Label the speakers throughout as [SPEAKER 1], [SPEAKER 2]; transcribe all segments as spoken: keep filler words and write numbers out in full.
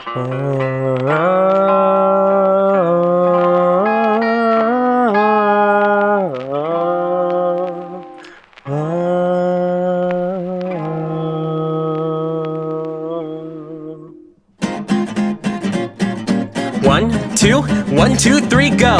[SPEAKER 1] One, two, one, two, three, go.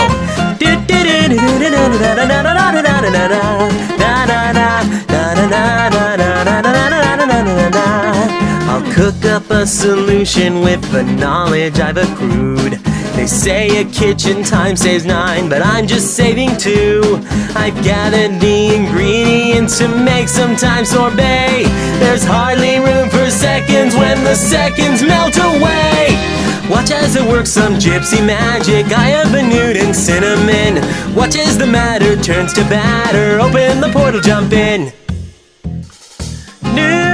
[SPEAKER 1] I'll cook up a solution with the knowledge I've accrued. They say a kitchen time saves nine, but I'm just saving two. I've gathered the ingredients to make some thyme sorbet. There's hardly room for seconds when the seconds melt away. Watch as it works some gypsy magic. I have a nude and cinnamon. Watch as the matter turns to batter. Open the portal, jump in. New.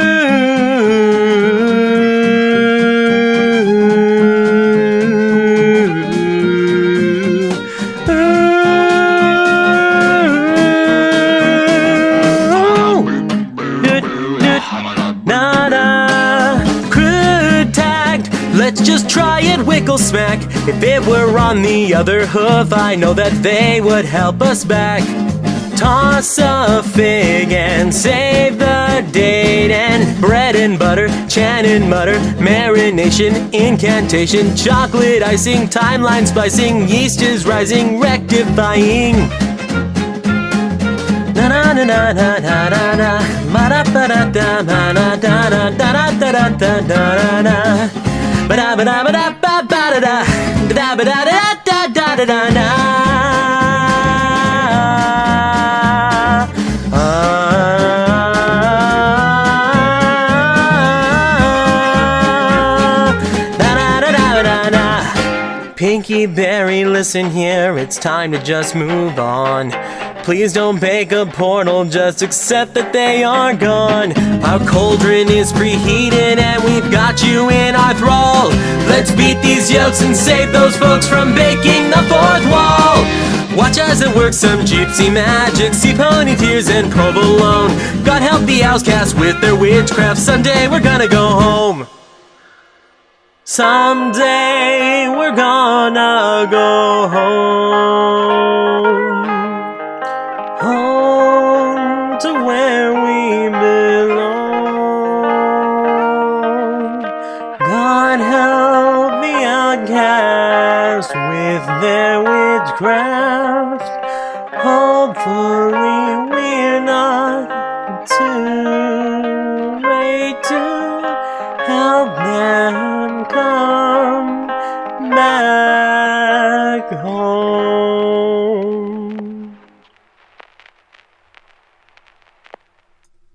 [SPEAKER 1] Let's just try it, Wickle Smack. If it were on the other hoof, I know that they would help us back. Toss a fig and save the date. And bread and butter, chan and mutter, marination, incantation, chocolate icing, timeline splicing, yeast is rising, rectifying. Na na na na na na na na, ma da ba da da ma na da da da da da da da da. Ba da ba da ba da ba ba da da da ba da da da da da da da. Pinky Berry, listen here, it's time to just move on. Please don't bake a portal, just accept that they are gone. Our cauldron is preheated and we've got you in our thrall. Let's beat these yolks and save those folks from baking the fourth wall. Watch as it works some gypsy magic, see pony tears and provolone. God help the outcasts with their witchcraft, someday we're gonna go home. Someday we're gonna go home. Home to where we belong. God help the outcasts with their witchcraft. Hopefully we're not too late to help them come back home.